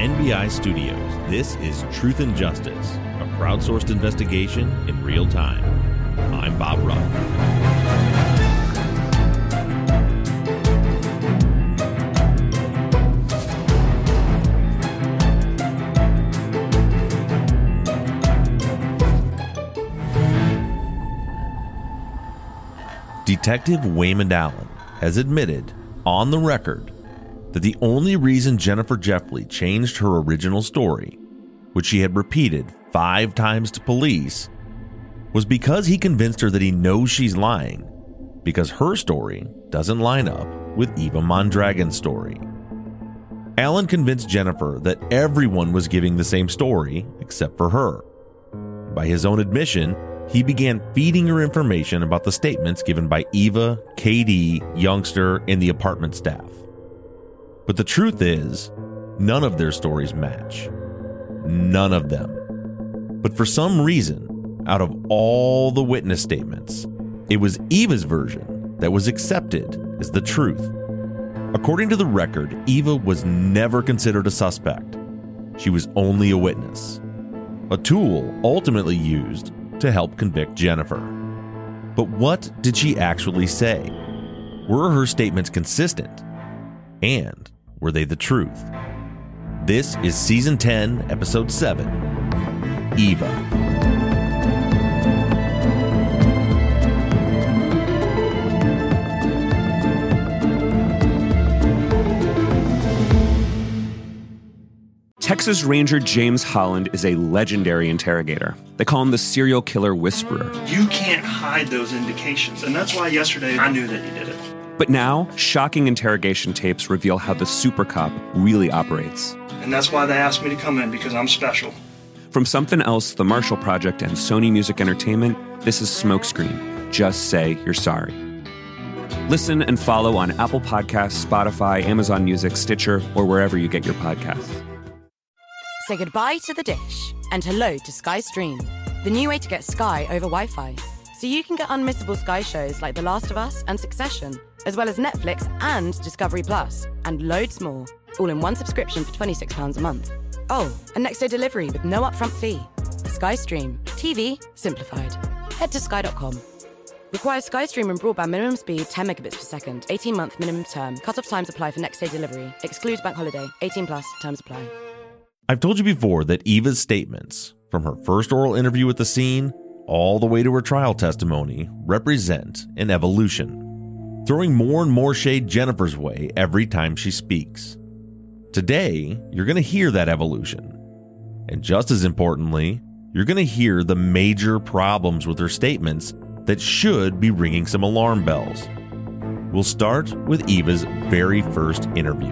NBI Studios, this is Truth and Justice, a crowdsourced investigation in real time. I'm Bob Ruff. Detective Waymond Allen has admitted, on the record, that the only reason Jennifer Jeffley changed her original story, which she had repeated 5 times to police, was because he convinced her that he knows she's lying, because her story doesn't line up with Eva Mondragon's story. Allen convinced Jennifer that everyone was giving the same story except for her. By his own admission, he began feeding her information about the statements given by Eva, KD, Youngster, and the apartment staff. But the truth is, none of their stories match. None of them. But for some reason, out of all the witness statements, it was Eva's version that was accepted as the truth. According to the record, Eva was never considered a suspect. She was only a witness, a tool ultimately used to help convict Jennifer. But what did she actually say? Were her statements consistent? And were they the truth? This is Season 10, Episode 7, Eva. Texas Ranger James Holland is a legendary interrogator. They call him the serial killer whisperer. You can't hide those indications, and that's why yesterday I knew that he did it. But now, shocking interrogation tapes reveal how the super cop really operates. And that's why they asked me to come in, because I'm special. From Something Else, The Marshall Project, and Sony Music Entertainment, this is Smokescreen. Just say you're sorry. Listen and follow on Apple Podcasts, Spotify, Amazon Music, Stitcher, or wherever you get your podcasts. Say goodbye to the dish and hello to Sky Stream, the new way to get Sky over Wi-Fi. So you can get unmissable Sky shows like The Last of Us and Succession, as well as Netflix and Discovery Plus, and loads more, all in one subscription for £26 a month. Oh, and next day delivery with no upfront fee. Sky Stream. TV simplified. Head to sky.com. Requires Sky Stream and broadband minimum speed 10 megabits per second, 18-month minimum term. Cut-off times apply for next day delivery. Excludes bank holiday. 18 plus. Terms apply. I've told you before that Eva's statements, from her first oral interview at the scene all the way to her trial testimony, represent an evolution, throwing more and more shade Jennifer's way every time she speaks. Today, you're going to hear that evolution. And just as importantly, you're going to hear the major problems with her statements that should be ringing some alarm bells. We'll start with Eva's very first interview.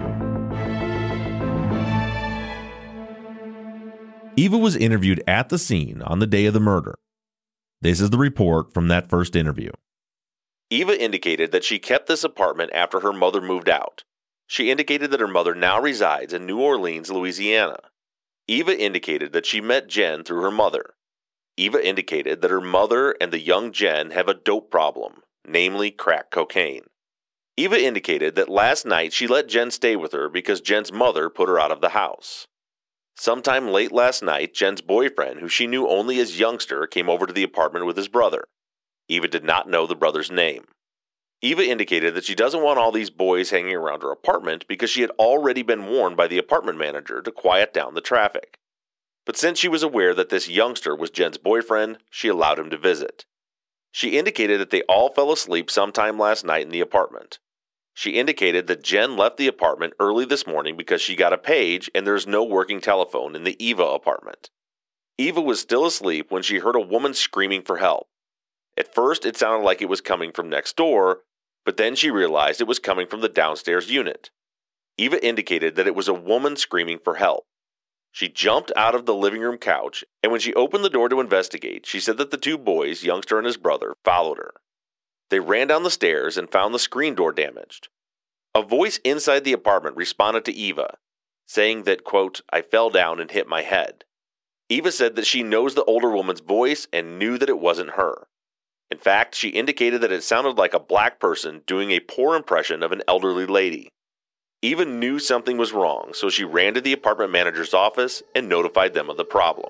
Eva was interviewed at the scene on the day of the murder. This is the report from that first interview. Eva indicated that she kept this apartment after her mother moved out. She indicated that her mother now resides in New Orleans, Louisiana. Eva indicated that she met Jen through her mother. Eva indicated that her mother and the young Jen have a dope problem, namely crack cocaine. Eva indicated that last night she let Jen stay with her because Jen's mother put her out of the house. Sometime late last night, Jen's boyfriend, who she knew only as Youngster, came over to the apartment with his brother. Eva did not know the brother's name. Eva indicated that she doesn't want all these boys hanging around her apartment because she had already been warned by the apartment manager to quiet down the traffic. But since she was aware that this Youngster was Jen's boyfriend, she allowed him to visit. She indicated that they all fell asleep sometime last night in the apartment. She indicated that Jen left the apartment early this morning because she got a page and there's no working telephone in the Eva apartment. Eva was still asleep when she heard a woman screaming for help. At first, it sounded like it was coming from next door, but then she realized it was coming from the downstairs unit. Eva indicated that it was a woman screaming for help. She jumped out of the living room couch, and when she opened the door to investigate, she said that the 2 boys, Youngster and his brother, followed her. They ran down the stairs and found the screen door damaged. A voice inside the apartment responded to Eva, saying that, quote, "I fell down and hit my head." Eva said that she knows the older woman's voice and knew that it wasn't her. In fact, she indicated that it sounded like a black person doing a poor impression of an elderly lady. Eva knew something was wrong, so she ran to the apartment manager's office and notified them of the problem.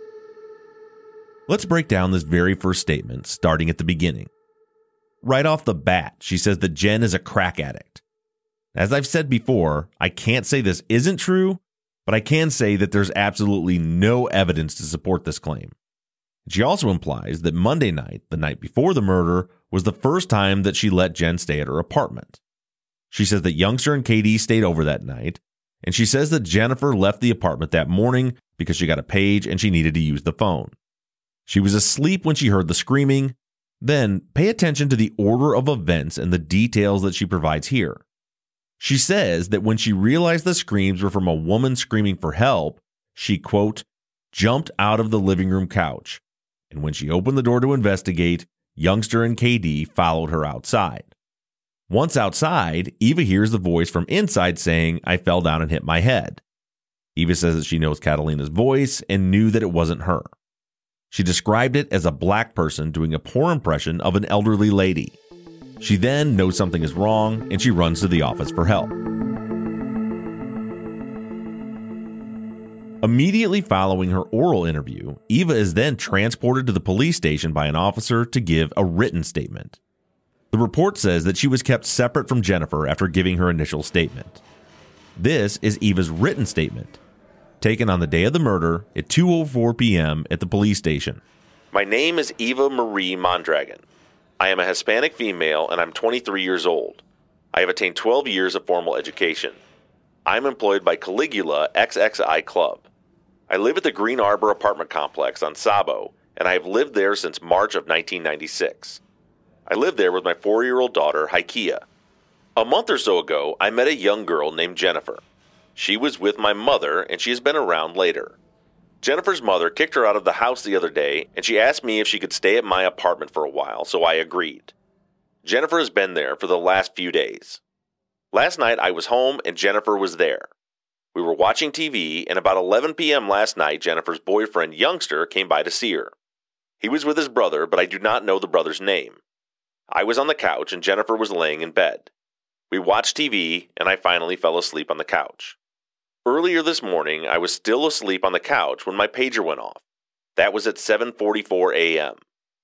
Let's break down this very first statement, starting at the beginning. Right off the bat, she says that Jen is a crack addict. As I've said before, I can't say this isn't true, but I can say that there's absolutely no evidence to support this claim. She also implies that Monday night, the night before the murder, was the first time that she let Jen stay at her apartment. She says that Youngster and KD stayed over that night, and she says that Jennifer left the apartment that morning because she got a page and she needed to use the phone. She was asleep when she heard the screaming. Then pay attention to the order of events and the details that she provides here. She says that when she realized the screams were from a woman screaming for help, she, quote, jumped out of the living room couch. And when she opened the door to investigate, Youngster and KD followed her outside. Once outside, Eva hears the voice from inside saying, I fell down and hit my head. Eva says that she knows Catalina's voice and knew that it wasn't her. She described it as a black person doing a poor impression of an elderly lady. She then knows something is wrong and she runs to the office for help. Immediately following her oral interview, Eva is then transported to the police station by an officer to give a written statement. The report says that she was kept separate from Jennifer after giving her initial statement. This is Eva's written statement, taken on the day of the murder at 2:04 p.m. at the police station. My name is Eva Marie Mondragon. I am a Hispanic female and I'm 23 years old. I have attained 12 years of formal education. I am employed by Caligula XXI Club. I live at the Green Arbor apartment complex on Sabo, and I have lived there since March of 1996. I live there with my 4-year-old daughter, Haikia. A month or so ago, I met a young girl named Jennifer. She was with my mother, and she has been around later. Jennifer's mother kicked her out of the house the other day, and she asked me if she could stay at my apartment for a while, so I agreed. Jennifer has been there for the last few days. Last night, I was home, and Jennifer was there. We were watching TV, and about 11 p.m. last night, Jennifer's boyfriend, Youngster, came by to see her. He was with his brother, but I do not know the brother's name. I was on the couch, and Jennifer was laying in bed. We watched TV, and I finally fell asleep on the couch. Earlier this morning, I was still asleep on the couch when my pager went off. That was at 7:44 a.m.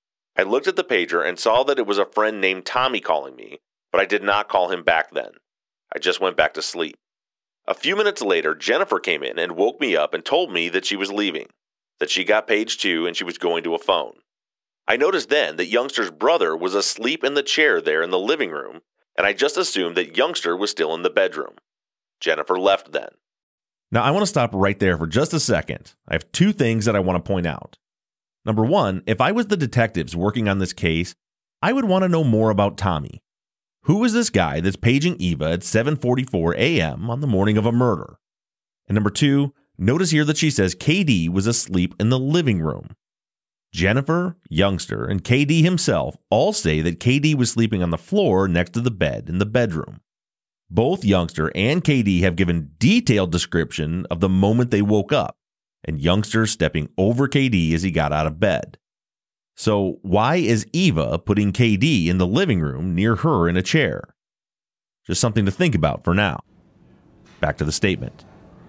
I looked at the pager and saw that it was a friend named Tommy calling me, but I did not call him back then. I just went back to sleep. A few minutes later, Jennifer came in and woke me up and told me that she was leaving, that she got page 2 and she was going to a phone. I noticed then that Youngster's brother was asleep in the chair there in the living room, and I just assumed that Youngster was still in the bedroom. Jennifer left then. Now, I want to stop right there for just a second. I have 2 things that I want to point out. Number 1, if I was the detectives working on this case, I would want to know more about Tommy. Who is this guy that's paging Eva at 7:44 a.m. on the morning of a murder? And number 2, notice here that she says KD was asleep in the living room. Jennifer, Youngster, and KD himself all say that KD was sleeping on the floor next to the bed in the bedroom. Both Youngster and KD have given detailed description of the moment they woke up, and Youngster stepping over KD as he got out of bed. So why is Eva putting KD in the living room near her in a chair? Just something to think about for now. Back to the statement.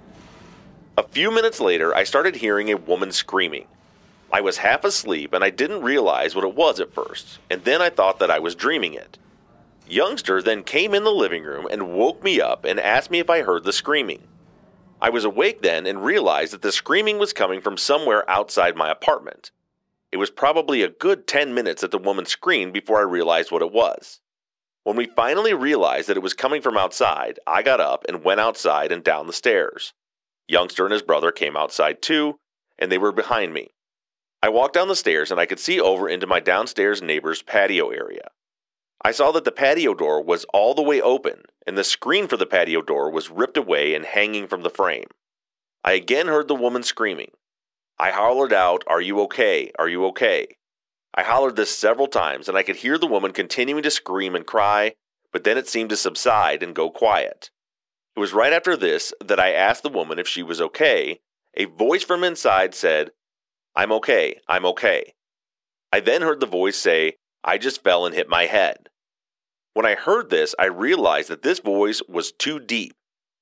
A few minutes later, I started hearing a woman screaming. I was half asleep and I didn't realize what it was at first, and then I thought that I was dreaming it. Youngster then came in the living room and woke me up and asked me if I heard the screaming. I was awake then and realized that the screaming was coming from somewhere outside my apartment. It was probably a good 10 minutes that the woman screamed before I realized what it was. When we finally realized that it was coming from outside, I got up and went outside and down the stairs. Youngster and his brother came outside too, and they were behind me. I walked down the stairs and I could see over into my downstairs neighbor's patio area. I saw that the patio door was all the way open, and the screen for the patio door was ripped away and hanging from the frame. I again heard the woman screaming. I hollered out, "Are you okay? Are you okay?" I hollered this several times, and I could hear the woman continuing to scream and cry, but then it seemed to subside and go quiet. It was right after this that I asked the woman if she was okay. A voice from inside said, "I'm okay, I'm okay." I then heard the voice say, "I just fell and hit my head." When I heard this, I realized that this voice was too deep,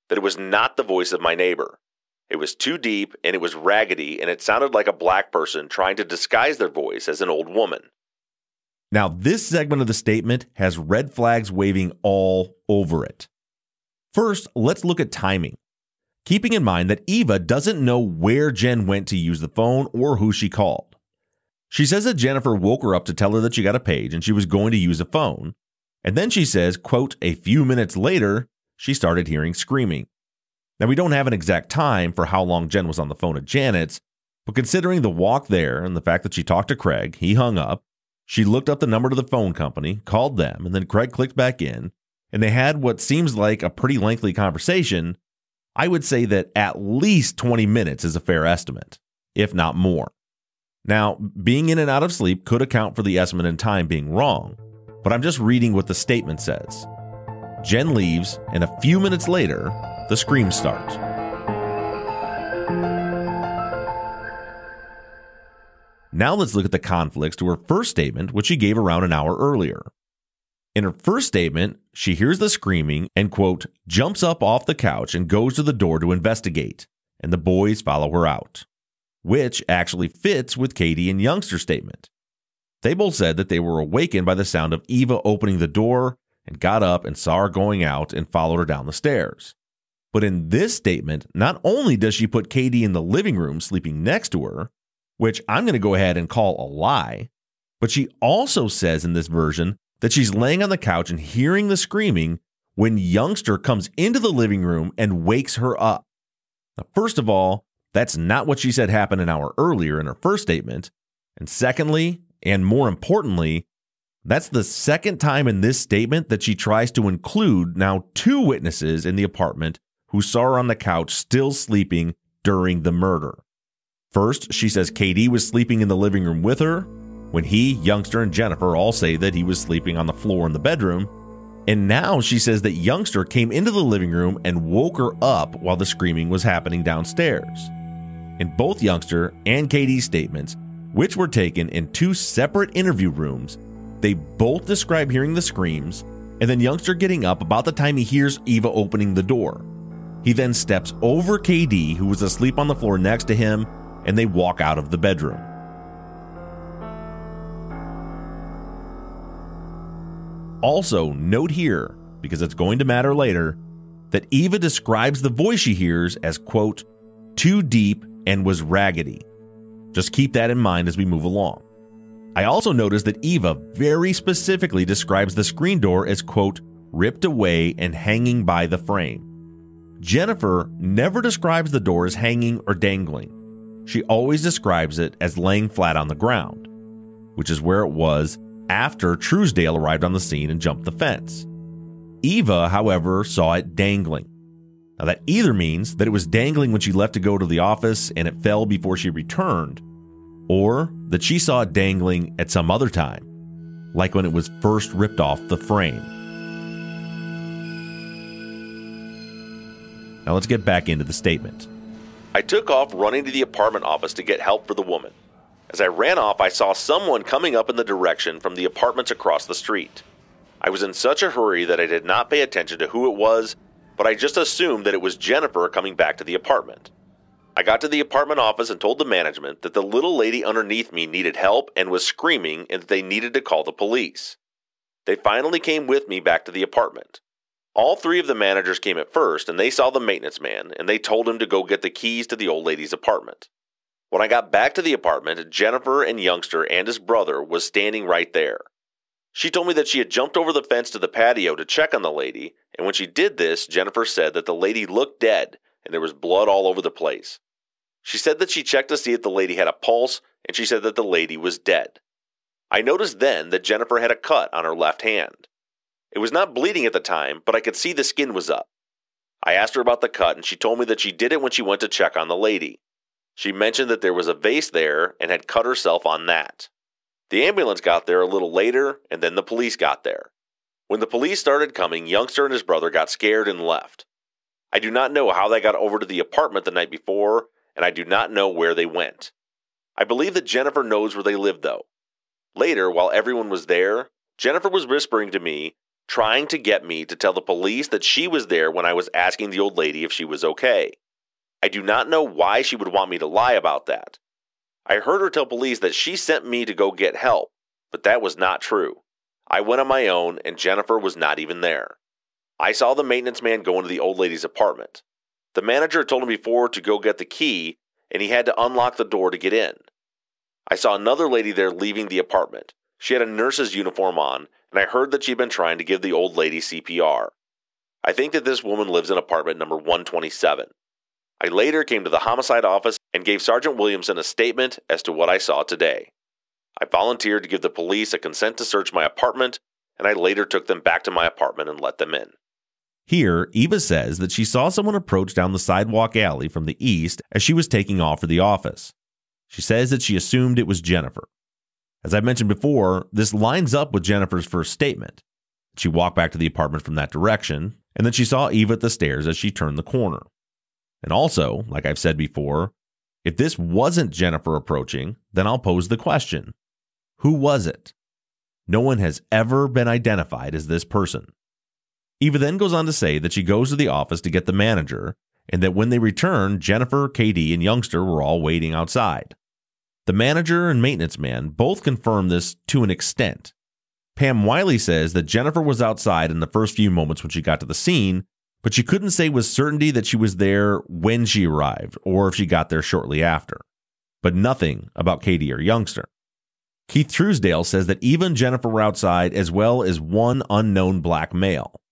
that it was not the voice of my neighbor. It was too deep, and it was raggedy, and it sounded like a black person trying to disguise their voice as an old woman. Now, this segment of the statement has red flags waving all over it. First, let's look at timing. Keeping in mind that Eva doesn't know where Jen went to use the phone or who she called. She says that Jennifer woke her up to tell her that she got a page and she was going to use a phone. And then she says, quote, a few minutes later, she started hearing screaming. Now, we don't have an exact time for how long Jen was on the phone at Janet's, but considering the walk there and the fact that she talked to Craig, he hung up, she looked up the number to the phone company, called them, and then Craig clicked back in, and they had what seems like a pretty lengthy conversation. I would say that at least 20 minutes is a fair estimate, if not more. Now, being in and out of sleep could account for the estimate in time being wrong, but I'm just reading what the statement says. Jen leaves, and a few minutes later, the screams start. Now let's look at the conflicts to her first statement, which she gave around an hour earlier. In her first statement, she hears the screaming and, quote, jumps up off the couch and goes to the door to investigate, and the boys follow her out, which actually fits with Katie and Youngster's statement. They both said that they were awakened by the sound of Eva opening the door and got up and saw her going out and followed her down the stairs. But in this statement, not only does she put Katie in the living room sleeping next to her, which I'm going to go ahead and call a lie, but she also says in this version that she's laying on the couch and hearing the screaming when Youngster comes into the living room and wakes her up. Now, first of all, that's not what she said happened an hour earlier in her first statement. And secondly, and more importantly, that's the second time in this statement that she tries to include now two witnesses in the apartment who saw her on the couch still sleeping during the murder. First, she says Katie was sleeping in the living room with her, when he, Youngster, and Jennifer all say that he was sleeping on the floor in the bedroom. And now she says that Youngster came into the living room and woke her up while the screaming was happening downstairs. In both Youngster and Katie's statements, which were taken in two separate interview rooms, they both describe hearing the screams, and then Youngster getting up about the time he hears Eva opening the door. He then steps over KD, who was asleep on the floor next to him, and they walk out of the bedroom. Also, note here, because it's going to matter later, that Eva describes the voice she hears as, quote, too deep and was raggedy. Just keep that in mind as we move along. I also noticed that Eva very specifically describes the screen door as, quote, ripped away and hanging by the frame. Jennifer never describes the door as hanging or dangling. She always describes it as laying flat on the ground, which is where it was after Truesdale arrived on the scene and jumped the fence. Eva, however, saw it dangling. Now, that either means that it was dangling when she left to go to the office and it fell before she returned, or that she saw it dangling at some other time, like when it was first ripped off the frame. Now let's get back into the statement. I took off running to the apartment office to get help for the woman. As I ran off, I saw someone coming up in the direction from the apartments across the street. I was in such a hurry that I did not pay attention to who it was, but I just assumed that it was Jennifer coming back to the apartment. I got to the apartment office and told the management that the little lady underneath me needed help and was screaming and that they needed to call the police. They finally came with me back to the apartment. All three of the managers came at first, and they saw the maintenance man, and they told him to go get the keys to the old lady's apartment. When I got back to the apartment, Jennifer and Youngster and his brother was standing right there. She told me that she had jumped over the fence to the patio to check on the lady, and when she did this, Jennifer said that the lady looked dead, and there was blood all over the place. She said that she checked to see if the lady had a pulse, and she said that the lady was dead. I noticed then that Jennifer had a cut on her left hand. It was not bleeding at the time, but I could see the skin was up. I asked her about the cut, and she told me that she did it when she went to check on the lady. She mentioned that there was a vase there and had cut herself on that. The ambulance got there a little later, and then the police got there. When the police started coming, Youngster and his brother got scared and left. I do not know how they got over to the apartment the night before, and I do not know where they went. I believe that Jennifer knows where they lived, though. Later, while everyone was there, Jennifer was whispering to me trying to get me to tell the police that she was there when I was asking the old lady if she was okay. I do not know why she would want me to lie about that. I heard her tell police that she sent me to go get help, but that was not true. I went on my own, and Jennifer was not even there. I saw the maintenance man go into the old lady's apartment. The manager told him before to go get the key, and he had to unlock the door to get in. I saw another lady there leaving the apartment. She had a nurse's uniform on, and I heard that she'd been trying to give the old lady CPR. I think that this woman lives in apartment number 127. I later came to the homicide office and gave Sergeant Williamson a statement as to what I saw today. I volunteered to give the police a consent to search my apartment, and I later took them back to my apartment and let them in. Here, Eva says that she saw someone approach down the sidewalk alley from the east as she was taking off for the office. She says that she assumed it was Jennifer. As I mentioned before, this lines up with Jennifer's first statement. She walked back to the apartment from that direction, and then she saw Eva at the stairs as she turned the corner. And also, like I've said before, if this wasn't Jennifer approaching, then I'll pose the question. Who was it? No one has ever been identified as this person. Eva then goes on to say that she goes to the office to get the manager, and that when they return, Jennifer, KD, and Youngster were all waiting outside. The manager and maintenance man both confirm this to an extent. Pam Wiley says that Jennifer was outside in the first few moments when she got to the scene, but she couldn't say with certainty that she was there when she arrived or if she got there shortly after. But nothing about KD or Youngster. Keith Truesdale says that Eva and Jennifer were outside as well as one unknown black male.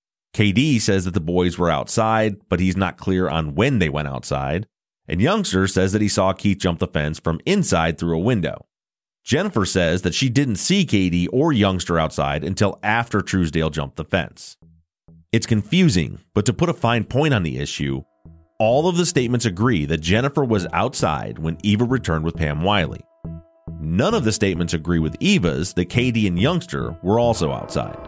KD says that the boys were outside, but he's not clear on when they went outside. And Youngster says that he saw Keith jump the fence from inside through a window. Jennifer says that she didn't see KD or Youngster outside until after Truesdale jumped the fence. It's confusing, but to put a fine point on the issue, all of the statements agree that Jennifer was outside when Eva returned with Pam Wiley. None of the statements agree with Eva's that KD and Youngster were also outside.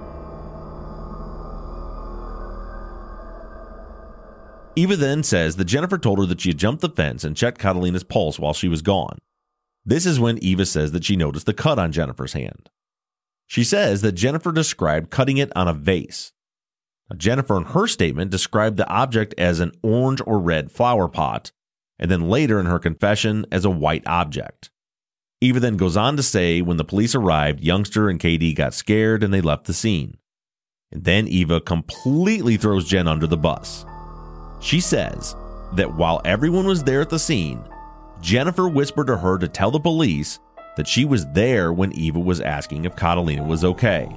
Eva then says that Jennifer told her that she had jumped the fence and checked Catalina's pulse while she was gone. This is when Eva says that she noticed the cut on Jennifer's hand. She says that Jennifer described cutting it on a vase. Now, Jennifer, in her statement, described the object as an orange or red flower pot, and then later in her confession as a white object. Eva then goes on to say when the police arrived, Youngster and KD got scared and they left the scene. And then Eva completely throws Jen under the bus. She says that while everyone was there at the scene, Jennifer whispered to her to tell the police that she was there when Eva was asking if Catalina was okay.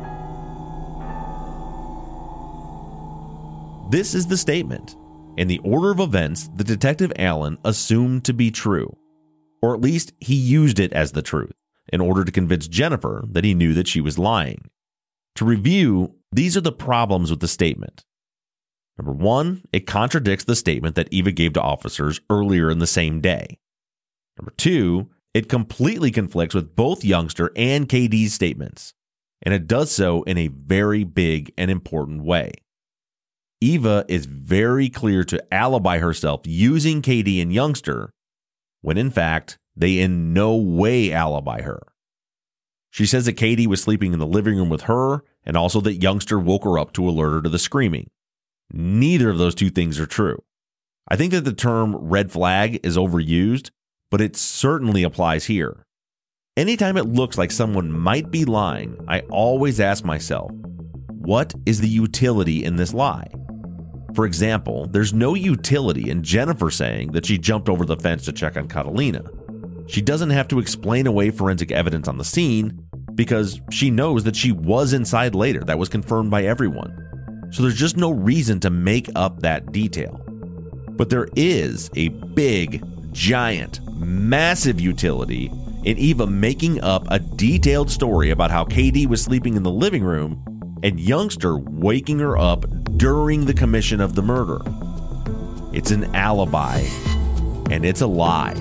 This is the statement, and the order of events that Detective Allen assumed to be true, or at least he used it as the truth, in order to convince Jennifer that he knew that she was lying. To review, these are the problems with the statement. Number one, it contradicts the statement that Eva gave to officers earlier in the same day. Number two, it completely conflicts with both Youngster and KD's statements, and it does so in a very big and important way. Eva is very clear to alibi herself using KD and Youngster, when in fact, they in no way alibi her. She says that KD was sleeping in the living room with her, and also that Youngster woke her up to alert her to the screaming. Neither of those two things are true. I think that the term red flag is overused, but it certainly applies here. Anytime it looks like someone might be lying, I always ask myself, what is the utility in this lie? For example, there's no utility in Jennifer saying that she jumped over the fence to check on Catalina. She doesn't have to explain away forensic evidence on the scene because she knows that she was inside later. That was confirmed by everyone. So there's just no reason to make up that detail. But there is a big, giant, massive utility in Eva making up a detailed story about how KD was sleeping in the living room and Youngster waking her up during the commission of the murder. It's an alibi, and it's a lie.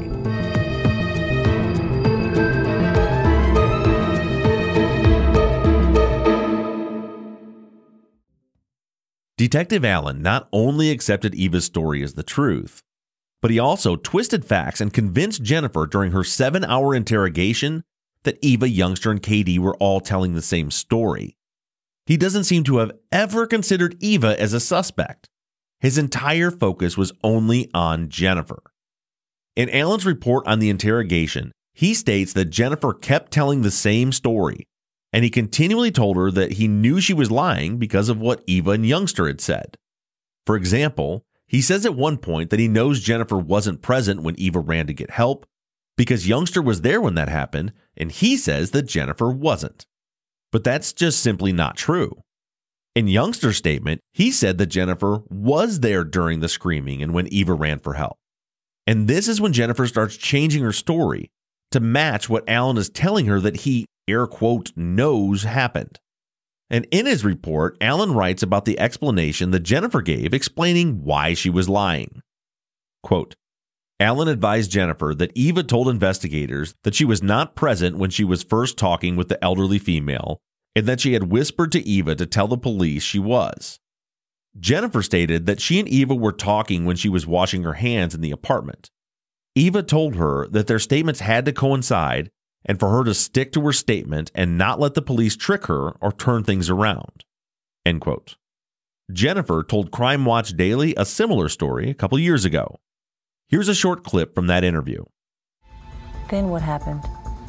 Detective Allen not only accepted Eva's story as the truth, but he also twisted facts and convinced Jennifer during her 7-hour interrogation that Eva, Youngster, and KD were all telling the same story. He doesn't seem to have ever considered Eva as a suspect. His entire focus was only on Jennifer. In Allen's report on the interrogation, he states that Jennifer kept telling the same story, and he continually told her that he knew she was lying because of what Eva and Youngster had said. For example, he says at one point that he knows Jennifer wasn't present when Eva ran to get help because Youngster was there when that happened, and he says that Jennifer wasn't. But that's just simply not true. In Youngster's statement, he said that Jennifer was there during the screaming and when Eva ran for help. And this is when Jennifer starts changing her story to match what Allen is telling her that he, air quote, knows happened. And in his report, Allen writes about the explanation that Jennifer gave explaining why she was lying. Quote, Allen advised Jennifer that Eva told investigators that she was not present when she was first talking with the elderly female and that she had whispered to Eva to tell the police she was. Jennifer stated that she and Eva were talking when she was washing her hands in the apartment. Eva told her that their statements had to coincide and for her to stick to her statement and not let the police trick her or turn things around. End quote. Jennifer told Crime Watch Daily a similar story a couple years ago. Here's a short clip from that interview. Then what happened?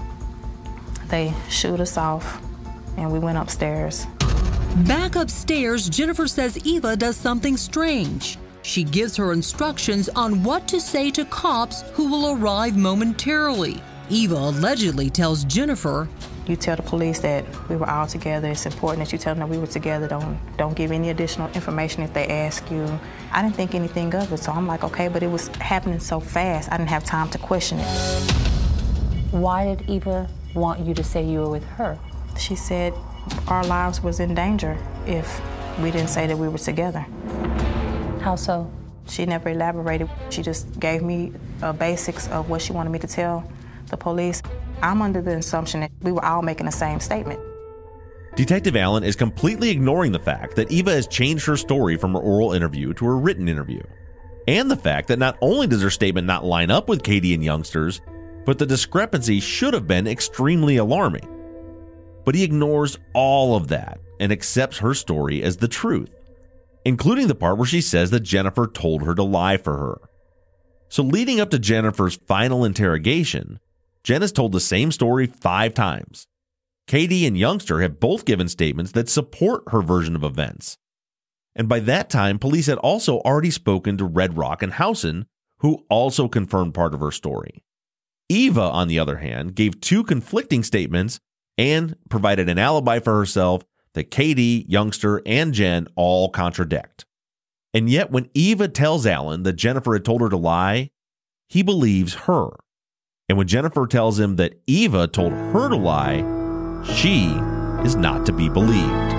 They shooed us off and we went upstairs. Back upstairs, Jennifer says Eva does something strange. She gives her instructions on what to say to cops who will arrive momentarily. Eva allegedly tells Jennifer, You tell the police that we were all together. It's important that you tell them that we were together. Don't give any additional information if they ask you. I didn't think anything of it, so I'm like, okay, but it was happening so fast, I didn't have time to question it. Why did Eva want you to say you were with her? She said our lives was in danger if we didn't say that we were together. How so? She never elaborated. She just gave me basics of what she wanted me to tell the police. I'm under the assumption that we were all making the same statement. Detective Allen is completely ignoring the fact that Eva has changed her story from her oral interview to her written interview, and the fact that not only does her statement not line up with Katie and Youngster's, but the discrepancy should have been extremely alarming. But he ignores all of that and accepts her story as the truth, including the part where she says that Jennifer told her to lie for her. So leading up to Jennifer's final interrogation, Jen has told the same story 5 times. Katie and Youngster have both given statements that support her version of events. And by that time, police had also already spoken to Red Rock and Howson, who also confirmed part of her story. Eva, on the other hand, gave 2 conflicting statements and provided an alibi for herself that Katie, Youngster, and Jen all contradict. And yet when Eva tells Allen that Jennifer had told her to lie, he believes her. And when Jennifer tells him that Eva told her to lie, she is not to be believed.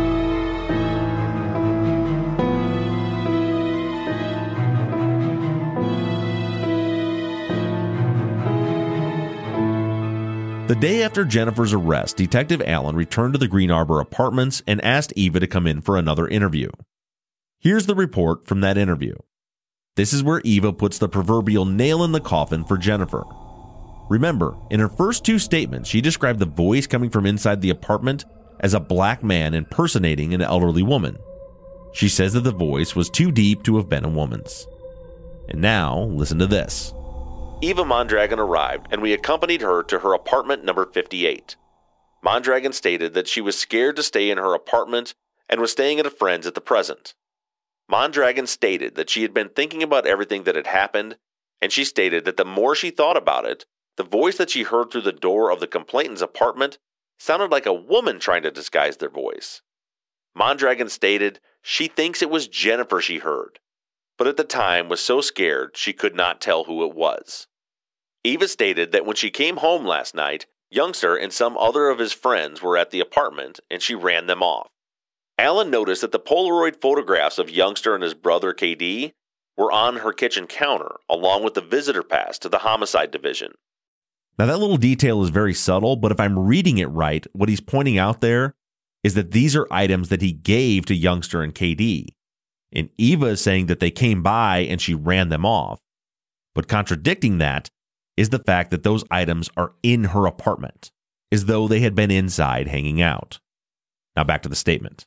The day after Jennifer's arrest, Detective Allen returned to the Green Arbor Apartments and asked Eva to come in for another interview. Here's the report from that interview. This is where Eva puts the proverbial nail in the coffin for Jennifer. Remember, in her first 2 statements, she described the voice coming from inside the apartment as a black man impersonating an elderly woman. She says that the voice was too deep to have been a woman's. And now, listen to this. Eva Mondragon arrived, and we accompanied her to her apartment number 58. Mondragon stated that she was scared to stay in her apartment and was staying at a friend's at the present. Mondragon stated that she had been thinking about everything that had happened, and she stated that the more she thought about it, the voice that she heard through the door of the complainant's apartment sounded like a woman trying to disguise their voice. Mondragon stated she thinks it was Jennifer she heard, but at the time was so scared she could not tell who it was. Eva stated that when she came home last night, Youngster and some other of his friends were at the apartment and she ran them off. Allen noticed that the Polaroid photographs of Youngster and his brother KD were on her kitchen counter, along with the visitor pass to the homicide division. Now that little detail is very subtle, but if I'm reading it right, what he's pointing out there is that these are items that he gave to Youngster and KD. And Eva is saying that they came by and she ran them off. But contradicting that is the fact that those items are in her apartment, as though they had been inside hanging out. Now back to the statement.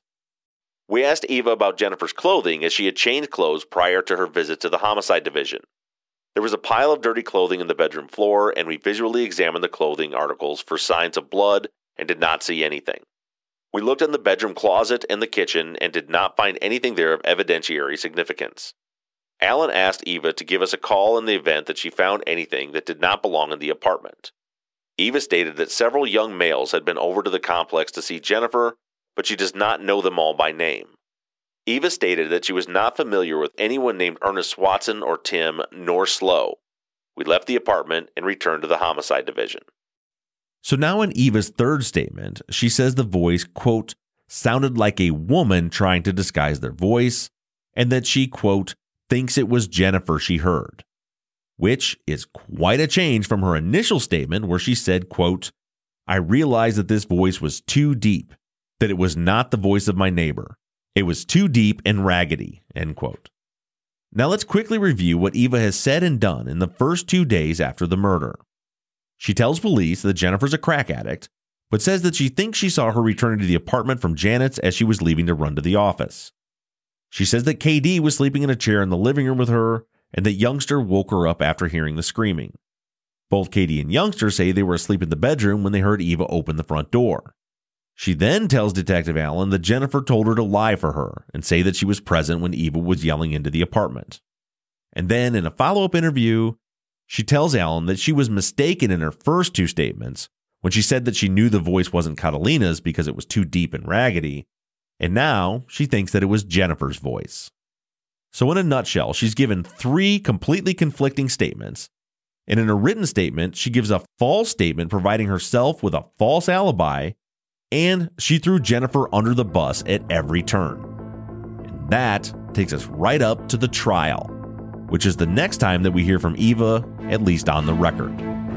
We asked Eva about Jennifer's clothing as she had changed clothes prior to her visit to the homicide division. There was a pile of dirty clothing in the bedroom floor, and we visually examined the clothing articles for signs of blood and did not see anything. We looked in the bedroom closet and the kitchen and did not find anything there of evidentiary significance. Alan asked Eva to give us a call in the event that she found anything that did not belong in the apartment. Eva stated that several young males had been over to the complex to see Jennifer, but she does not know them all by name. Eva stated that she was not familiar with anyone named Ernest Watson or Tim nor Slow. We left the apartment and returned to the homicide division. So now in Eva's third statement, she says the voice, quote, sounded like a woman trying to disguise their voice, and that she, quote, thinks it was Jennifer she heard, which is quite a change from her initial statement where she said, quote, I realized that this voice was too deep, that it was not the voice of my neighbor. It was too deep and raggedy, end quote. Now let's quickly review what Eva has said and done in the first 2 days after the murder. She tells police that Jennifer's a crack addict, but says that she thinks she saw her returning to the apartment from Janet's as she was leaving to run to the office. She says that KD was sleeping in a chair in the living room with her and that Youngster woke her up after hearing the screaming. Both KD and Youngster say they were asleep in the bedroom when they heard Eva open the front door. She then tells Detective Allen that Jennifer told her to lie for her and say that she was present when Eva was yelling into the apartment. And then in a follow-up interview, she tells Allen that she was mistaken in her first 2 statements when she said that she knew the voice wasn't Catalina's because it was too deep and raggedy, and now she thinks that it was Jennifer's voice. So in a nutshell, she's given 3 completely conflicting statements, and in a written statement, she gives a false statement providing herself with a false alibi, and she threw Jennifer under the bus at every turn. And that takes us right up to the trial, which is the next time that we hear from Eva, at least on the record.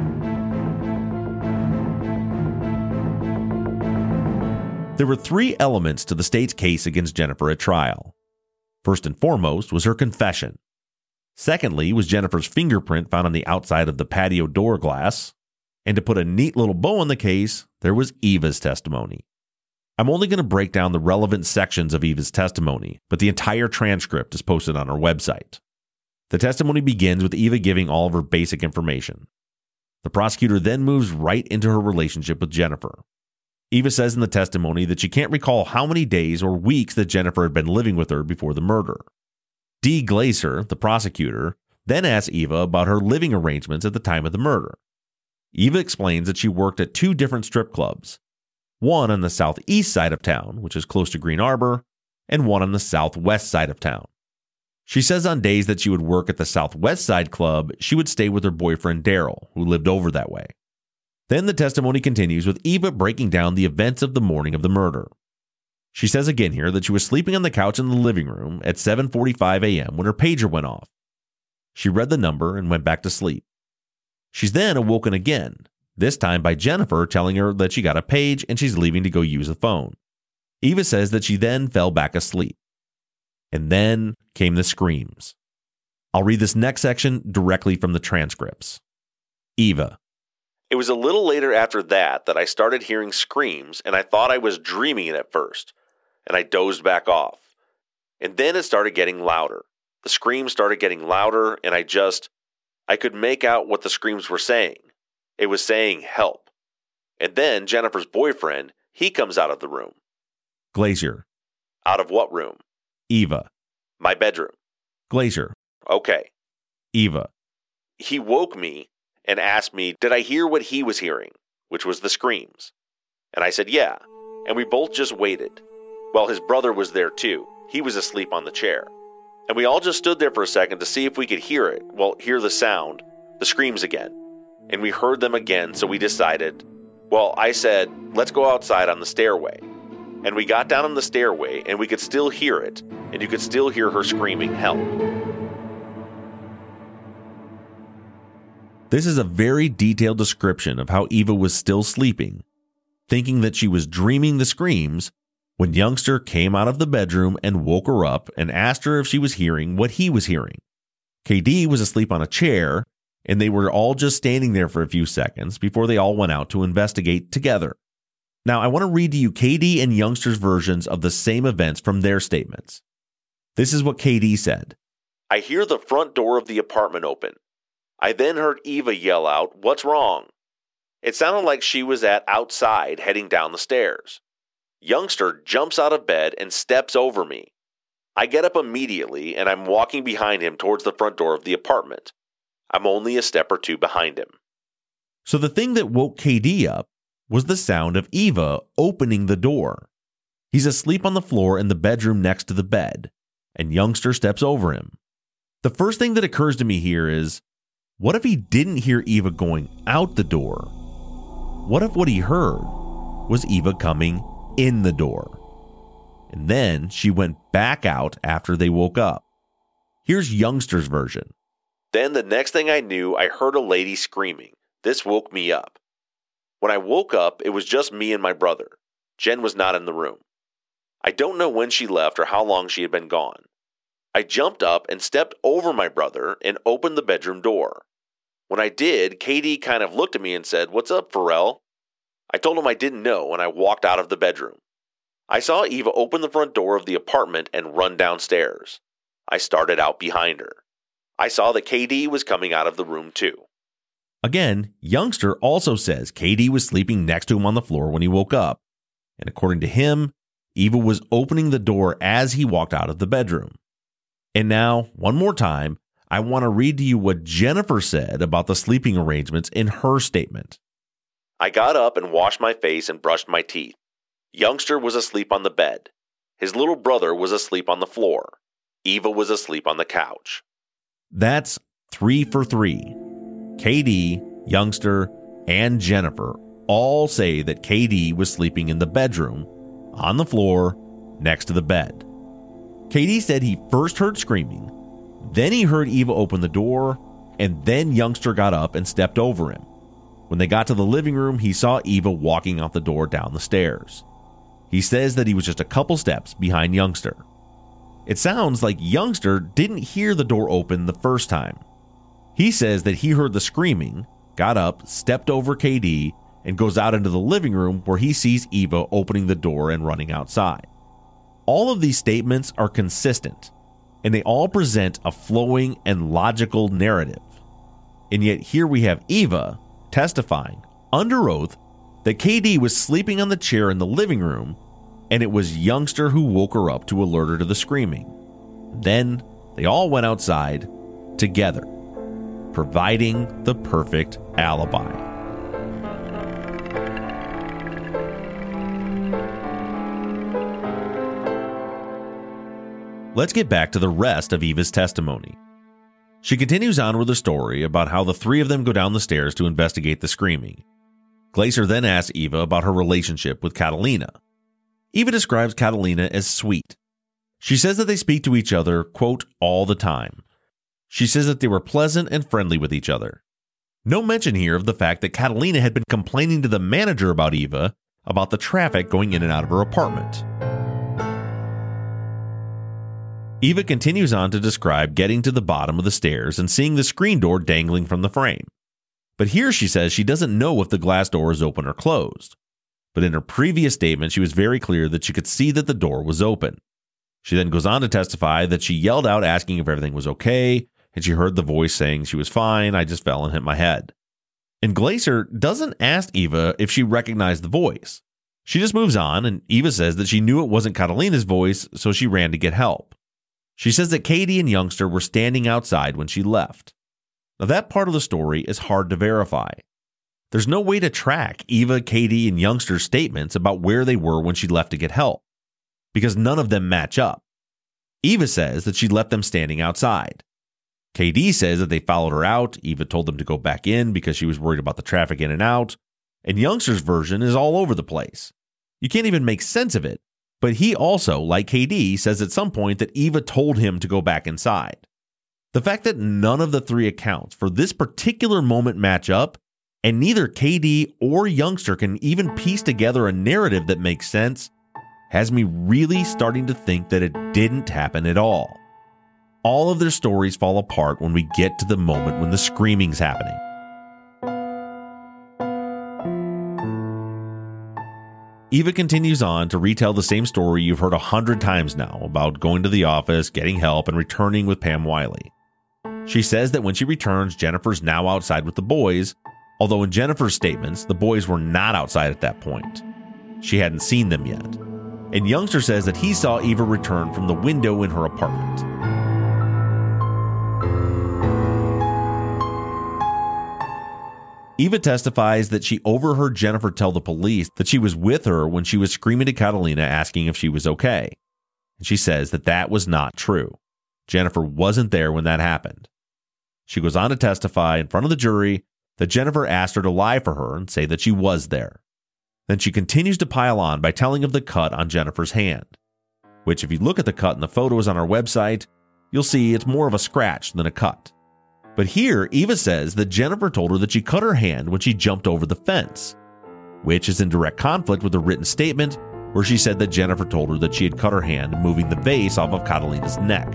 There were 3 elements to the state's case against Jennifer at trial. First and foremost was her confession. Secondly was Jennifer's fingerprint found on the outside of the patio door glass. And to put a neat little bow on the case, there was Eva's testimony. I'm only going to break down the relevant sections of Eva's testimony, but the entire transcript is posted on our website. The testimony begins with Eva giving all of her basic information. The prosecutor then moves right into her relationship with Jennifer. Eva says in the testimony that she can't recall how many days or weeks that Jennifer had been living with her before the murder. Dee Glaser, the prosecutor, then asks Eva about her living arrangements at the time of the murder. Eva explains that she worked at 2 different strip clubs, one on the southeast side of town, which is close to Green Arbor, and one on the southwest side of town. She says on days that she would work at the southwest side club, she would stay with her boyfriend Daryl, who lived over that way. Then the testimony continues with Eva breaking down the events of the morning of the murder. She says again here that she was sleeping on the couch in the living room at 7:45 a.m. when her pager went off. She read the number and went back to sleep. She's then awoken again, this time by Jennifer telling her that she got a page and she's leaving to go use the phone. Eva says that she then fell back asleep. And then came the screams. I'll read this next section directly from the transcripts. Eva. It was a little later after that I started hearing screams, and I thought I was dreaming it at first, and I dozed back off. And then it started getting louder. The screams started getting louder, and I could make out what the screams were saying. It was saying, help. And then Jennifer's boyfriend, he comes out of the room. Glazier. Out of what room? Eva. My bedroom. Glazier. Okay. Eva. He woke me and asked me, did I hear what he was hearing, which was the screams? And I said, yeah. And we both just waited. Well, his brother was there too. He was asleep on the chair. And we all just stood there for a second to see if we could hear it. Well, hear the sound, the screams again. And we heard them again, so we decided, well, I said, let's go outside on the stairway. And we got down on the stairway, and we could still hear it, and you could still hear her screaming, help. This is a very detailed description of how Eva was still sleeping, thinking that she was dreaming the screams, when Youngster came out of the bedroom and woke her up and asked her if she was hearing what he was hearing. KD was asleep on a chair, and they were all just standing there for a few seconds before they all went out to investigate together. Now, I want to read to you KD and Youngster's versions of the same events from their statements. This is what KD said. I hear the front door of the apartment open. I then heard Eva yell out, "What's wrong?" It sounded like she was outside heading down the stairs. Youngster jumps out of bed and steps over me. I get up immediately and I'm walking behind him towards the front door of the apartment. I'm only a step or two behind him. So the thing that woke KD up was the sound of Eva opening the door. He's asleep on the floor in the bedroom next to the bed, and Youngster steps over him. The first thing that occurs to me here is, what if he didn't hear Eva going out the door? What if what he heard was Eva coming in the door? And then she went back out after they woke up. Here's Youngster's version. Then the next thing I knew, I heard a lady screaming. This woke me up. When I woke up, it was just me and my brother. Jen was not in the room. I don't know when she left or how long she had been gone. I jumped up and stepped over my brother and opened the bedroom door. When I did, KD kind of looked at me and said, "What's up, Pharrell?" I told him I didn't know and I walked out of the bedroom. I saw Eva open the front door of the apartment and run downstairs. I started out behind her. I saw that KD was coming out of the room too. Again, Youngster also says KD was sleeping next to him on the floor when he woke up. And according to him, Eva was opening the door as he walked out of the bedroom. And now, one more time, I want to read to you what Jennifer said about the sleeping arrangements in her statement. I got up and washed my face and brushed my teeth. Youngster was asleep on the bed. His little brother was asleep on the floor. Eva was asleep on the couch. That's 3 for 3. KD, Youngster, and Jennifer all say that KD was sleeping in the bedroom, on the floor, next to the bed. KD said he first heard screaming, then he heard Eva open the door, and then Youngster got up and stepped over him. When they got to the living room, he saw Eva walking out the door down the stairs. He says that he was just a couple steps behind Youngster. It sounds like Youngster didn't hear the door open the first time. He says that he heard the screaming, got up, stepped over KD, and goes out into the living room where he sees Eva opening the door and running outside. All of these statements are consistent, and they all present a flowing and logical narrative. And yet here we have Eva testifying under oath that KD was sleeping on the chair in the living room, and it was Youngster who woke her up to alert her to the screaming. Then they all went outside together, providing the perfect alibi. Let's get back to the rest of Eva's testimony. She continues on with a story about how the three of them go down the stairs to investigate the screaming. Glaser then asks Eva about her relationship with Catalina. Eva describes Catalina as sweet. She says that they speak to each other, quote, all the time. She says that they were pleasant and friendly with each other. No mention here of the fact that Catalina had been complaining to the manager about Eva about the traffic going in and out of her apartment. Eva continues on to describe getting to the bottom of the stairs and seeing the screen door dangling from the frame. But here she says she doesn't know if the glass door is open or closed. But in her previous statement, she was very clear that she could see that the door was open. She then goes on to testify that she yelled out asking if everything was okay, and she heard the voice saying she was fine, I just fell and hit my head. And Glaser doesn't ask Eva if she recognized the voice. She just moves on, and Eva says that she knew it wasn't Catalina's voice, so she ran to get help. She says that KD and Youngster were standing outside when she left. Now that part of the story is hard to verify. There's no way to track Eva, KD, and Youngster's statements about where they were when she left to get help, because none of them match up. Eva says that she left them standing outside. KD says that they followed her out. Eva told them to go back in because she was worried about the traffic in and out. And Youngster's version is all over the place. You can't even make sense of it. But he also, like KD, says at some point that Eva told him to go back inside. The fact that none of the three accounts for this particular moment match up, and neither KD or Youngster can even piece together a narrative that makes sense, has me really starting to think that it didn't happen at all. All of their stories fall apart when we get to the moment when the screaming's happening. Eva continues on to retell the same story you've heard 100 times now about going to the office, getting help, and returning with Pam Wiley. She says that when she returns, Jennifer's now outside with the boys, although in Jennifer's statements, the boys were not outside at that point. She hadn't seen them yet. And Youngster says that he saw Eva return from the window in her apartment. Eva testifies that she overheard Jennifer tell the police that she was with her when she was screaming to Catalina asking if she was okay. And she says that that was not true. Jennifer wasn't there when that happened. She goes on to testify in front of the jury that Jennifer asked her to lie for her and say that she was there. Then she continues to pile on by telling of the cut on Jennifer's hand, which if you look at the cut in the photos on our website, you'll see it's more of a scratch than a cut. But here, Eva says that Jennifer told her that she cut her hand when she jumped over the fence, which is in direct conflict with a written statement where she said that Jennifer told her that she had cut her hand moving the vase off of Catalina's neck.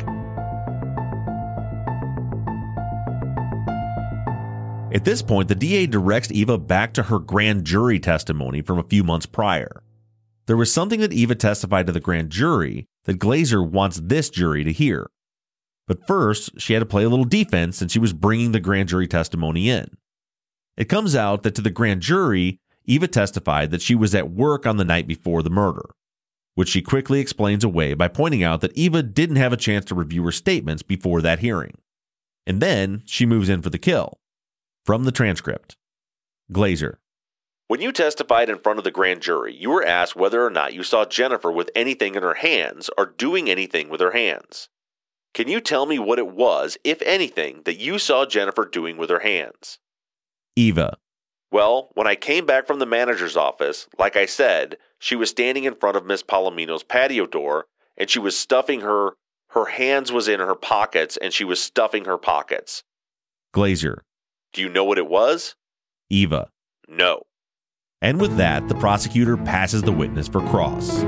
At this point, the DA directs Eva back to her grand jury testimony from a few months prior. There was something that Eva testified to the grand jury that Glazer wants this jury to hear. But first, she had to play a little defense since she was bringing the grand jury testimony in. It comes out that to the grand jury, Eva testified that she was at work on the night before the murder, which she quickly explains away by pointing out that Eva didn't have a chance to review her statements before that hearing. And then she moves in for the kill. From the transcript. Glazer. When you testified in front of the grand jury, you were asked whether or not you saw Jennifer with anything in her hands or doing anything with her hands. Can you tell me what it was, if anything, that you saw Jennifer doing with her hands? Eva. Well, when I came back from the manager's office, like I said, she was standing in front of Miss Palomino's patio door, and she was stuffing her hands was in her pockets, and she was stuffing her pockets. Glazer. Do you know what it was? Eva. No. And with that, the prosecutor passes the witness for cross.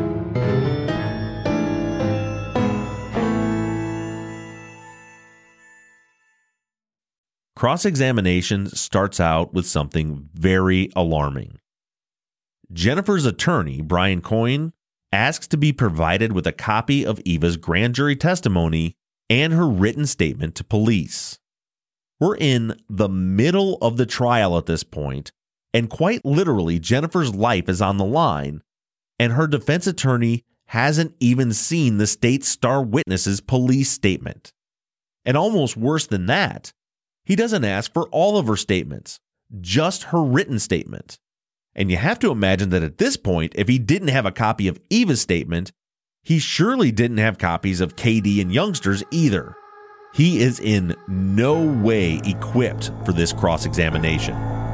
Cross-examination starts out with something very alarming. Jennifer's attorney, Brian Coyne, asks to be provided with a copy of Eva's grand jury testimony and her written statement to police. We're in the middle of the trial at this point, and quite literally, Jennifer's life is on the line, and her defense attorney hasn't even seen the state's star witness's police statement. And almost worse than that, he doesn't ask for all of her statements, just her written statement. And you have to imagine that at this point, if he didn't have a copy of Eva's statement, he surely didn't have copies of KD and Youngster's either. He is in no way equipped for this cross-examination.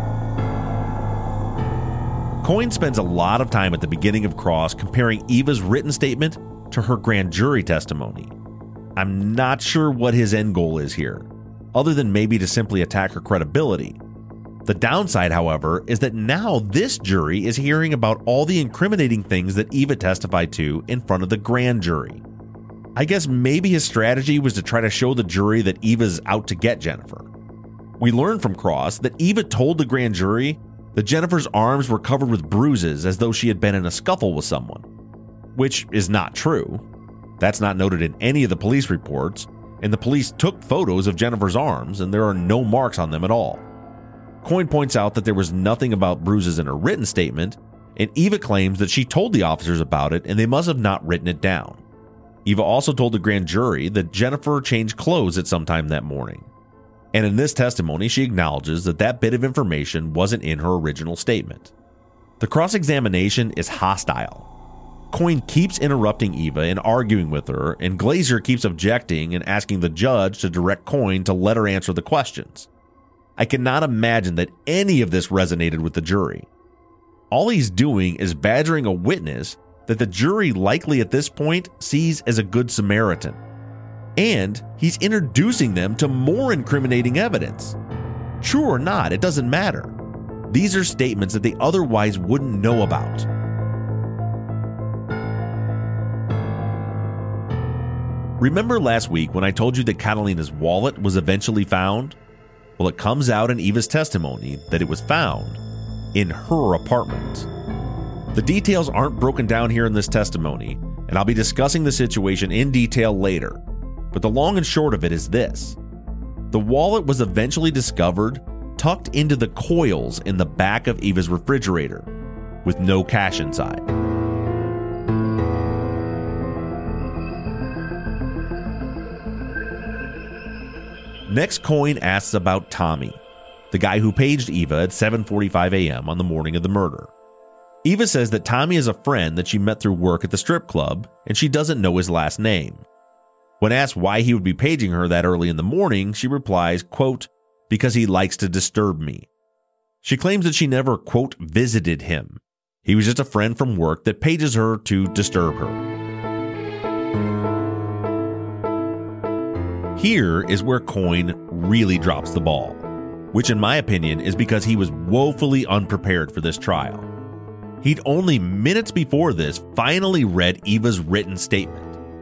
Coyne spends a lot of time at the beginning of cross comparing Eva's written statement to her grand jury testimony. I'm not sure what his end goal is here, other than maybe to simply attack her credibility. The downside, however, is that now this jury is hearing about all the incriminating things that Eva testified to in front of the grand jury. I guess maybe his strategy was to try to show the jury that Eva's out to get Jennifer. We learned from Cross that Eva told the grand jury that Jennifer's arms were covered with bruises as though she had been in a scuffle with someone, which is not true. That's not noted in any of the police reports, and the police took photos of Jennifer's arms, and there are no marks on them at all. Coyne points out that there was nothing about bruises in her written statement, and Eva claims that she told the officers about it and they must have not written it down. Eva also told the grand jury that Jennifer changed clothes at some time that morning. And in this testimony, she acknowledges that that bit of information wasn't in her original statement. The cross-examination is hostile. Coyne keeps interrupting Eva and arguing with her, and Glazer keeps objecting and asking the judge to direct Coyne to let her answer the questions. I cannot imagine that any of this resonated with the jury. All he's doing is badgering a witness that the jury likely at this point sees as a good Samaritan. And he's introducing them to more incriminating evidence. True or not, it doesn't matter. These are statements that they otherwise wouldn't know about. Remember last week when I told you that Catalina's wallet was eventually found? Well, it comes out in Eva's testimony that it was found in her apartment. The details aren't broken down here in this testimony, and I'll be discussing the situation in detail later. But the long and short of it is this. The wallet was eventually discovered tucked into the coils in the back of Eva's refrigerator, with no cash inside. Next, Coyne asks about Tommy, the guy who paged Eva at 7:45 a.m. on the morning of the murder. Eva says that Tommy is a friend that she met through work at the strip club, and she doesn't know his last name. When asked why he would be paging her that early in the morning, she replies, quote, "Because he likes to disturb me." She claims that she never, quote, visited him. He was just a friend from work that pages her to disturb her. Here is where Coyne really drops the ball, which in my opinion is because he was woefully unprepared for this trial. He'd only minutes before this finally read Eva's written statement.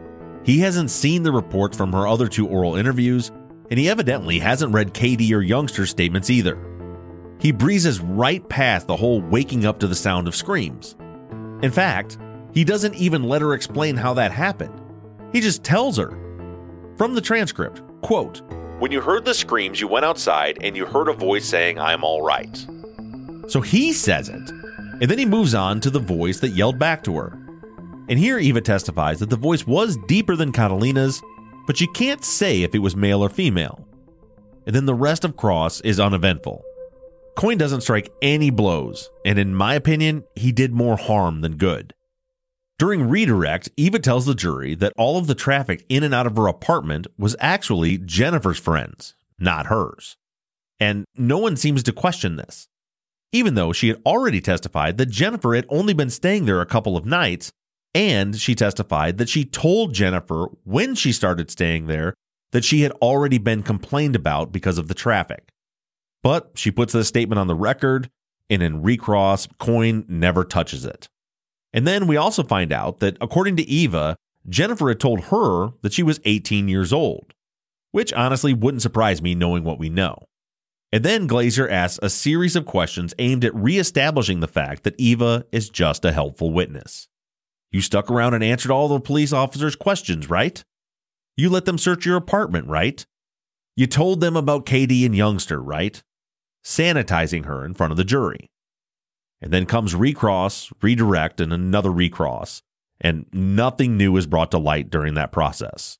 He hasn't seen the reports from her other two oral interviews, and he evidently hasn't read Katie or Youngster's statements either. He breezes right past the whole waking up to the sound of screams. In fact, he doesn't even let her explain how that happened. He just tells her. From the transcript, quote, "When you heard the screams, you went outside and you heard a voice saying, 'I'm all right.'" So he says it, and then he moves on to the voice that yelled back to her. And here Eva testifies that the voice was deeper than Catalina's, but she can't say if it was male or female. And then the rest of Cross is uneventful. Coyne doesn't strike any blows, and in my opinion, he did more harm than good. During redirect, Eva tells the jury that all of the traffic in and out of her apartment was actually Jennifer's friends, not hers. And no one seems to question this. Even though she had already testified that Jennifer had only been staying there a couple of nights, and she testified that she told Jennifer when she started staying there that she had already been complained about because of the traffic. But she puts the statement on the record, and in recross, Coyne never touches it. And then we also find out that, according to Eva, Jennifer had told her that she was 18 years old, which honestly wouldn't surprise me knowing what we know. And then Glazer asks a series of questions aimed at reestablishing the fact that Eva is just a helpful witness. You stuck around and answered all the police officers' questions, right? You let them search your apartment, right? You told them about Katie and Youngster, right? Sanitizing her in front of the jury. And then comes recross, redirect, and another recross, and nothing new is brought to light during that process.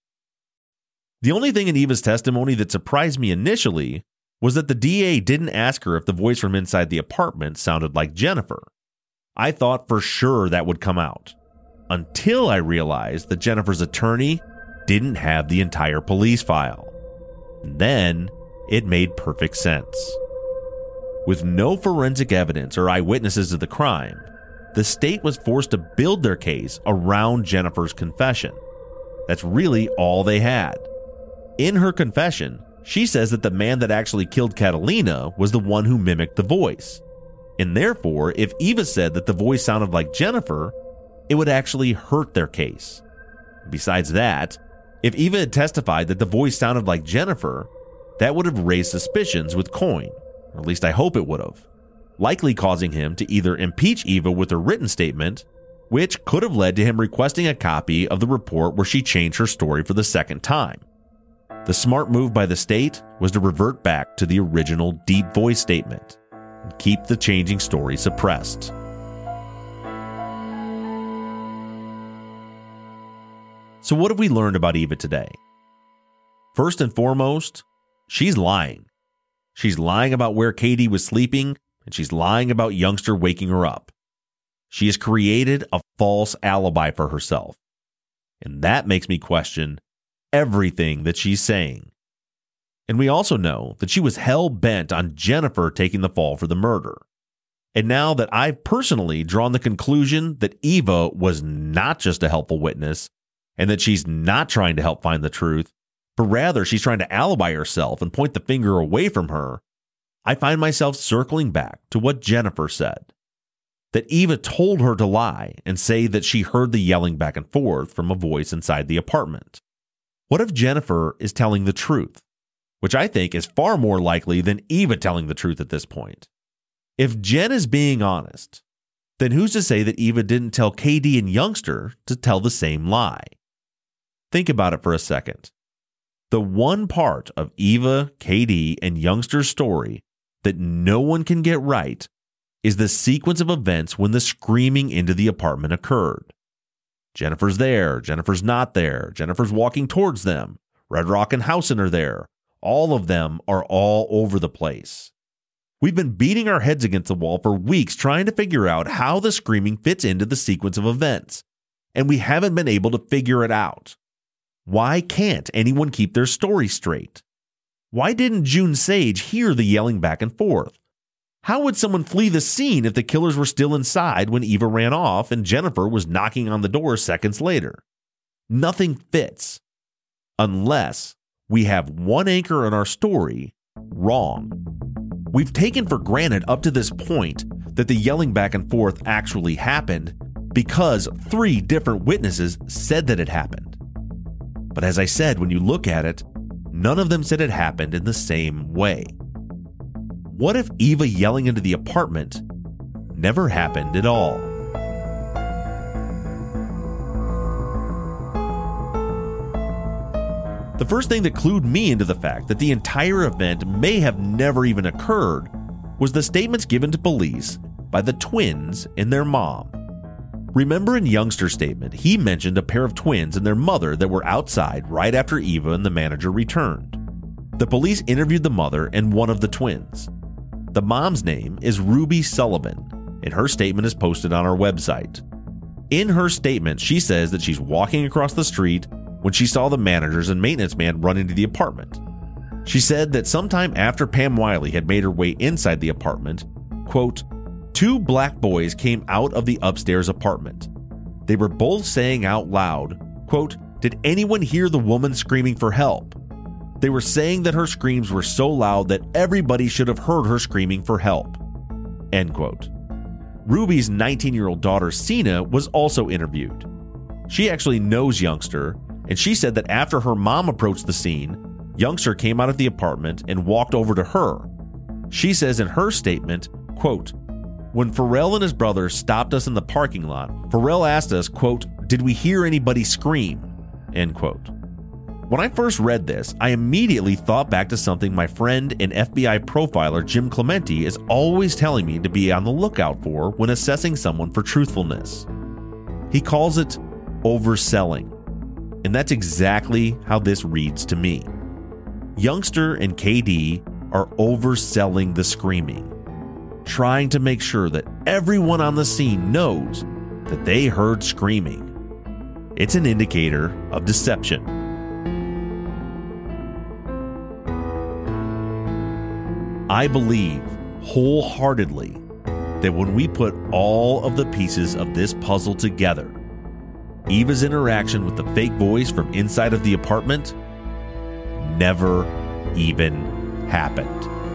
The only thing in Eva's testimony that surprised me initially was that the DA didn't ask her if the voice from inside the apartment sounded like Jennifer. I thought for sure that would come out, until I realized that Jennifer's attorney didn't have the entire police file. And then it made perfect sense. With no forensic evidence or eyewitnesses to the crime, the state was forced to build their case around Jennifer's confession. That's really all they had. In her confession, she says that the man that actually killed Catalina was the one who mimicked the voice. And therefore, if Eva said that the voice sounded like Jennifer, it would actually hurt their case. Besides that, if Eva had testified that the voice sounded like Jennifer, that would have raised suspicions with Coyne. Or at least I hope it would have, likely causing him to either impeach Eva with her written statement, which could have led to him requesting a copy of the report where she changed her story for the second time. The smart move by the state was to revert back to the original deep voice statement and keep the changing story suppressed. So what have we learned about Eva today? First and foremost, she's lying. She's lying about where Katie was sleeping, and she's lying about Youngster waking her up. She has created a false alibi for herself. And that makes me question everything that she's saying. And we also know that she was hell-bent on Jennifer taking the fall for the murder. And now that I've personally drawn the conclusion that Eva was not just a helpful witness, and that she's not trying to help find the truth, but rather she's trying to alibi herself and point the finger away from her, I find myself circling back to what Jennifer said. That Eva told her to lie and say that she heard the yelling back and forth from a voice inside the apartment. What if Jennifer is telling the truth? Which I think is far more likely than Eva telling the truth at this point. If Jen is being honest, then who's to say that Eva didn't tell KD and Youngster to tell the same lie? Think about it for a second. The one part of Eva, KD, and Youngster's story that no one can get right is the sequence of events when the screaming into the apartment occurred. Jennifer's there, Jennifer's not there, Jennifer's walking towards them, Red Rock and Housen are there. All of them are all over the place. We've been beating our heads against the wall for weeks trying to figure out how the screaming fits into the sequence of events, and we haven't been able to figure it out. Why can't anyone keep their story straight? Why didn't June Sage hear the yelling back and forth? How would someone flee the scene if the killers were still inside when Eva ran off and Jennifer was knocking on the door seconds later? Nothing fits. Unless we have one anchor in our story wrong. We've taken for granted up to this point that the yelling back and forth actually happened because 3 different witnesses said that it happened. But as I said, when you look at it, none of them said it happened in the same way. What if Eva yelling into the apartment never happened at all? The first thing that clued me into the fact that the entire event may have never even occurred was the statements given to police by the twins and their mom. Remember in Youngster's statement, he mentioned a pair of twins and their mother that were outside right after Eva and the manager returned. The police interviewed the mother and one of the twins. The mom's name is Ruby Sullivan, and her statement is posted on our website. In her statement, she says that she's walking across the street when she saw the managers and maintenance man run into the apartment. She said that sometime after Pam Wiley had made her way inside the apartment, quote, 2 black boys came out of the upstairs apartment. They were both saying out loud, quote, did anyone hear the woman screaming for help? They were saying that her screams were so loud that everybody should have heard her screaming for help, end quote. Ruby's 19-year-old daughter, Sina, was also interviewed. She actually knows Youngster, and she said that after her mom approached the scene, Youngster came out of the apartment and walked over to her. She says in her statement, quote, when Pharrell and his brother stopped us in the parking lot, Pharrell asked us, quote, did we hear anybody scream? End quote. When I first read this, I immediately thought back to something my friend and FBI profiler Jim Clemente is always telling me to be on the lookout for when assessing someone for truthfulness. He calls it overselling. And that's exactly how this reads to me. Youngster and KD are overselling the screaming, trying to make sure that everyone on the scene knows that they heard screaming. It's an indicator of deception. I believe wholeheartedly that when we put all of the pieces of this puzzle together, Eva's interaction with the fake voice from inside of the apartment never even happened.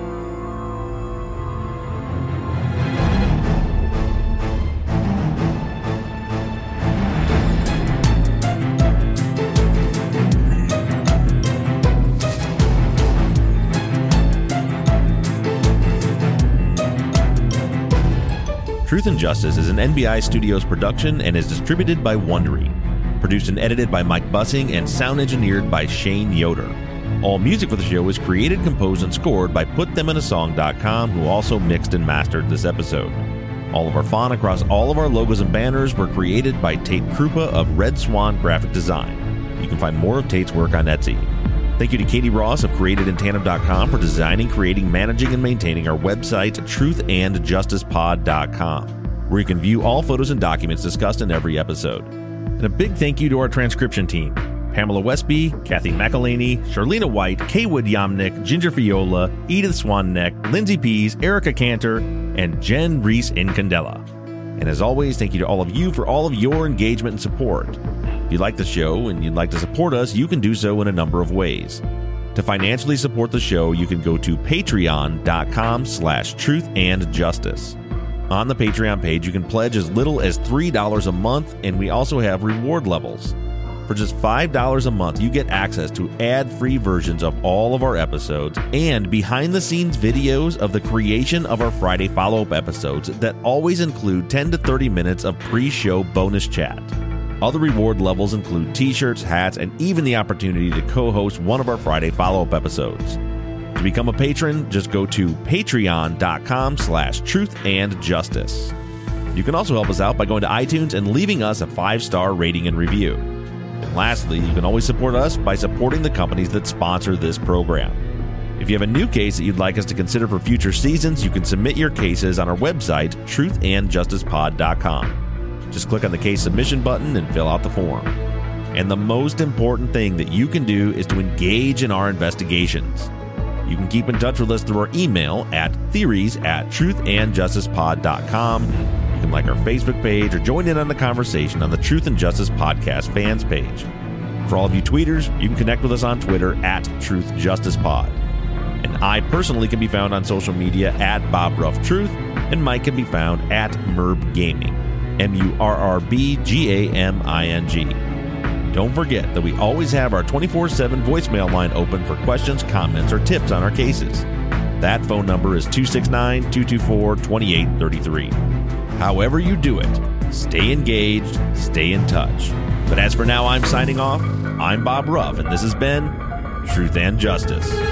Truth and Justice is an NBI Studios production and is distributed by Wondery. Produced and edited by Mike Bussing and sound engineered by Shane Yoder. All music for the show is created, composed, and scored by PutThemInASong.com, who also mixed and mastered this episode. All of our font across all of our logos and banners were created by Tate Krupa of Red Swan Graphic Design. You can find more of Tate's work on Etsy. Thank you to Katie Ross of CreatedInTandem.com for designing, creating, managing, and maintaining our website, TruthAndJusticePod.com, where you can view all photos and documents discussed in every episode. And a big thank you to our transcription team, Pamela Westby, Kathy McElhaney, Charlena White, Kaywood Yomnick, Ginger Fiola, Edith Swanneck, Lindsay Pease, Erica Cantor, and Jen Reese Incandela. And as always, thank you to all of you for all of your engagement and support. If you like the show and you'd like to support us, you can do so in a number of ways. To financially support the show, you can go to patreon.com/truthandjustice. On the Patreon page, you can pledge as little as $3 a month, and we also have reward levels. For just $5 a month, you get access to ad-free versions of all of our episodes and behind-the-scenes videos of the creation of our Friday follow-up episodes that always include 10 to 30 minutes of pre-show bonus chat. Other reward levels include t-shirts, hats, and even the opportunity to co-host one of our Friday follow-up episodes. To become a patron, just go to patreon.com/truthandjustice. You can also help us out by going to iTunes and leaving us a 5-star rating and review. And lastly, you can always support us by supporting the companies that sponsor this program. If you have a new case that you'd like us to consider for future seasons, you can submit your cases on our website, truthandjusticepod.com. Just click on the case submission button and fill out the form. And the most important thing that you can do is to engage in our investigations. You can keep in touch with us through our email at theories@truthandjusticepod.com. You can like our Facebook page or join in on the conversation on the Truth and Justice Podcast fans page. For all of you tweeters, you can connect with us on Twitter at TruthJusticePod. And I personally can be found on social media at BobRuffTruth, and Mike can be found at MurrbGaming, MurrbGaming. Don't forget that we always have our 24/7 voicemail line open for questions, comments, or tips on our cases. That phone number is 269-224-2833. However you do it, stay engaged, stay in touch. But as for now, I'm signing off. I'm Bob Ruff, and this has been Truth and Justice.